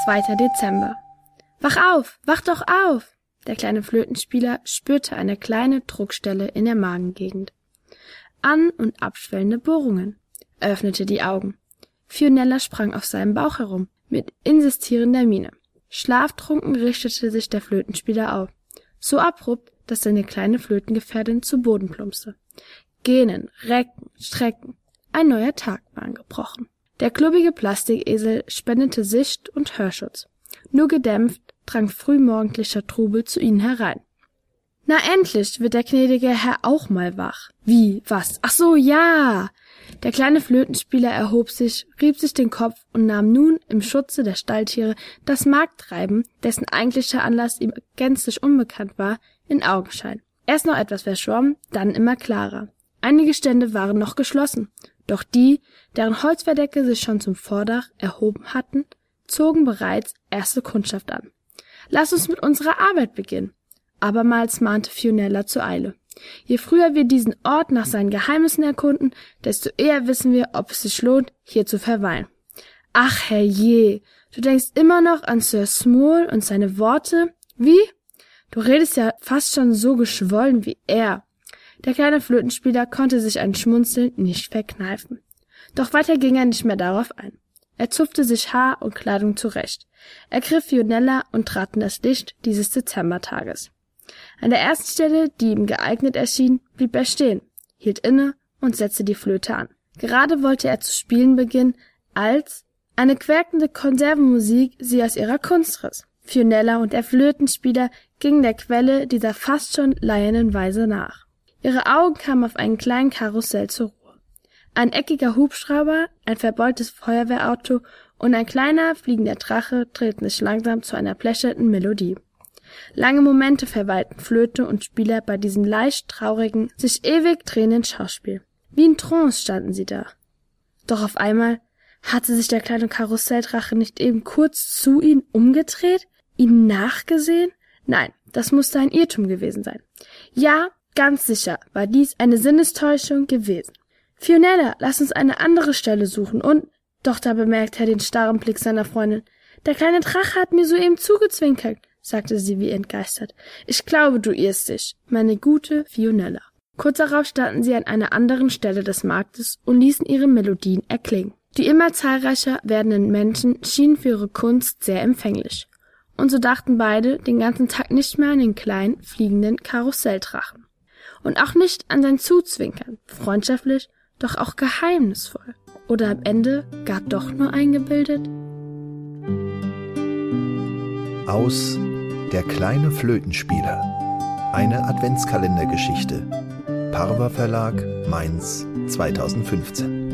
2. Dezember. Wach auf, wach doch auf! Der kleine Flötenspieler spürte eine kleine Druckstelle in der Magengegend. An- und abschwellende Bohrungen. Er öffnete die Augen. Fionella sprang auf seinem Bauch herum, mit insistierender Miene. Schlaftrunken richtete sich der Flötenspieler auf. So abrupt, dass seine kleine Flötengefährtin zu Boden plumpste. Gähnen, recken, strecken. Ein neuer Tag war angebrochen. Der klubbige Plastikesel spendete Sicht- und Hörschutz. Nur gedämpft drang frühmorgendlicher Trubel zu ihnen herein. »Na endlich wird der gnädige Herr auch mal wach.« »Wie, was? Ach so, ja!« Der kleine Flötenspieler erhob sich, rieb sich den Kopf und nahm nun im Schutze der Stalltiere das Markttreiben, dessen eigentlicher Anlass ihm gänzlich unbekannt war, in Augenschein. Erst noch etwas verschwommen, dann immer klarer. Einige Stände waren noch geschlossen, doch die, deren Holzverdecke sich schon zum Vordach erhoben hatten, zogen bereits erste Kundschaft an. »Lass uns mit unserer Arbeit beginnen.« Abermals mahnte Fionella zur Eile. Je früher wir diesen Ort nach seinen Geheimnissen erkunden, desto eher wissen wir, ob es sich lohnt, hier zu verweilen. »Ach, herrje, du denkst immer noch an Sir Small und seine Worte? Wie? Du redest ja fast schon so geschwollen wie er.« Der kleine Flötenspieler konnte sich ein Schmunzeln nicht verkneifen. Doch weiter ging er nicht mehr darauf ein. Er zupfte sich Haar und Kleidung zurecht, ergriff Fionella und trat in das Licht dieses Dezembertages. An der ersten Stelle, die ihm geeignet erschien, blieb er stehen, hielt inne und setzte die Flöte an. Gerade wollte er zu spielen beginnen, als eine quäkende Konservenmusik sie aus ihrer Kunst riss. Fionella und der Flötenspieler gingen der Quelle dieser fast schon leiernen Weise nach. Ihre Augen kamen auf einen kleinen Karussell zur Ruhe. Ein eckiger Hubschrauber, ein verbeultes Feuerwehrauto und ein kleiner fliegender Drache drehten sich langsam zu einer plätschernden Melodie. Lange Momente verweilten Flöte und Spieler bei diesem leicht traurigen, sich ewig drehenden Schauspiel. Wie in Trance standen sie da. Doch auf einmal hatte sich der kleine Karusselldrache nicht eben kurz zu ihnen umgedreht, ihnen nachgesehen? Nein, das musste ein Irrtum gewesen sein. Ja, ganz sicher war dies eine Sinnestäuschung gewesen. »Fionella, lass uns eine andere Stelle suchen und...« Doch da bemerkte er den starren Blick seiner Freundin. »Der kleine Drache hat mir soeben zugezwinkert«, sagte sie wie entgeistert. »Ich glaube, du irrst dich, meine gute Fionella.« Kurz darauf standen sie an einer anderen Stelle des Marktes und ließen ihre Melodien erklingen. Die immer zahlreicher werdenden Menschen schienen für ihre Kunst sehr empfänglich. Und so dachten beide den ganzen Tag nicht mehr an den kleinen, fliegenden Karusselldrachen. Und auch nicht an sein Zuzwinkern, freundschaftlich, doch auch geheimnisvoll. Oder am Ende gar doch nur eingebildet? Aus Der kleine Flötenspieler. Eine Adventskalendergeschichte. Parva Verlag, Mainz 2015.